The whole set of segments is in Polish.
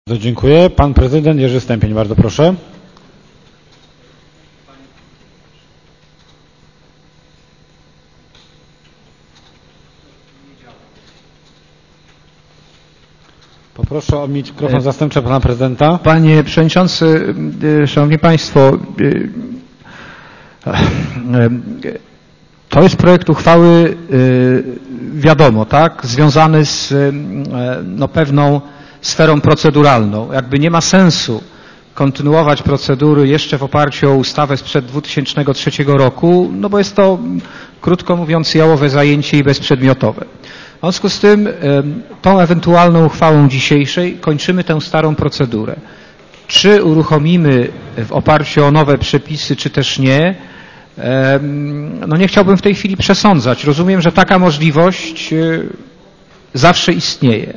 Bardzo dziękuję. Pan prezydent Jerzy Stępień, bardzo proszę. Poproszę o mikrofon zastępczy pana prezydenta. Panie przewodniczący, szanowni państwo, to jest projekt uchwały, wiadomo, tak, związany z pewną sferą proceduralną. Jakby nie ma sensu kontynuować procedury jeszcze w oparciu o ustawę sprzed 2003 roku, no bo jest to, krótko mówiąc, jałowe zajęcie i bezprzedmiotowe. W związku z tym tą ewentualną uchwałą dzisiejszej kończymy tę starą procedurę. Czy uruchomimy w oparciu o nowe przepisy, czy też nie, no nie chciałbym w tej chwili przesądzać. Rozumiem, że taka możliwość zawsze istnieje.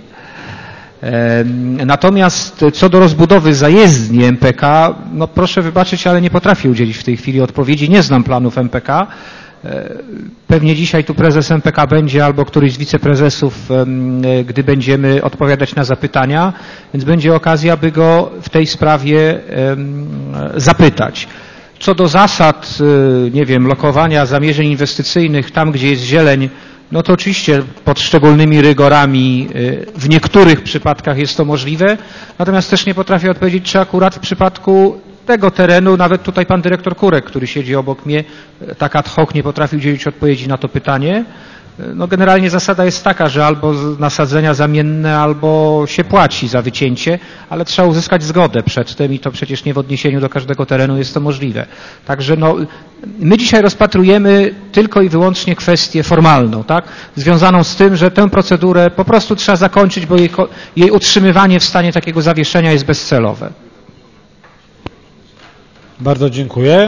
Natomiast co do rozbudowy zajezdni MPK, no proszę wybaczyć, ale nie potrafię udzielić w tej chwili odpowiedzi. Nie znam planów MPK. Pewnie dzisiaj tu prezes MPK będzie albo któryś z wiceprezesów, gdy będziemy odpowiadać na zapytania, więc będzie okazja, aby go w tej sprawie zapytać. Co do zasad, nie wiem, lokowania zamierzeń inwestycyjnych tam, gdzie jest zieleń, no to oczywiście pod szczególnymi rygorami w niektórych przypadkach jest to możliwe, natomiast też nie potrafię odpowiedzieć, czy akurat w przypadku tego terenu, nawet tutaj pan dyrektor Kurek, który siedzi obok mnie, tak ad hoc nie potrafił udzielić odpowiedzi na to pytanie. No generalnie zasada jest taka, że albo nasadzenia zamienne, albo się płaci za wycięcie, ale trzeba uzyskać zgodę przedtem i to przecież nie w odniesieniu do każdego terenu jest to możliwe. Także no, my dzisiaj rozpatrujemy tylko i wyłącznie kwestię formalną, tak? Związaną z tym, że tę procedurę po prostu trzeba zakończyć, bo jej utrzymywanie w stanie takiego zawieszenia jest bezcelowe. Bardzo dziękuję.